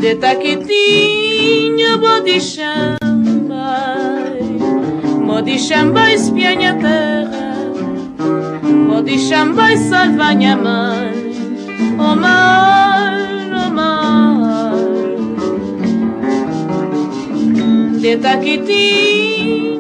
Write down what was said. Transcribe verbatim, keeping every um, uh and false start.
de taquitinha, bodixamba, bodixamba espianha a terra, bodixamba e salvanha mãe, oh mar, oh mar, de taquitinha.